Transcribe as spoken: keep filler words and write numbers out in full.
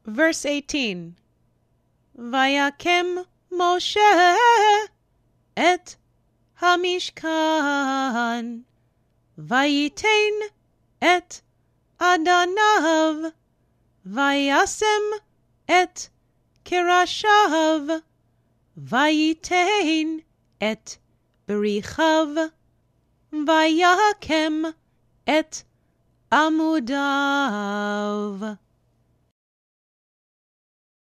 Verse eighteen. Vayakem Moshe et hamishkan, vayitain et adanav, vayasem et kirashav, vayitain et berichav, vayakem et amudav.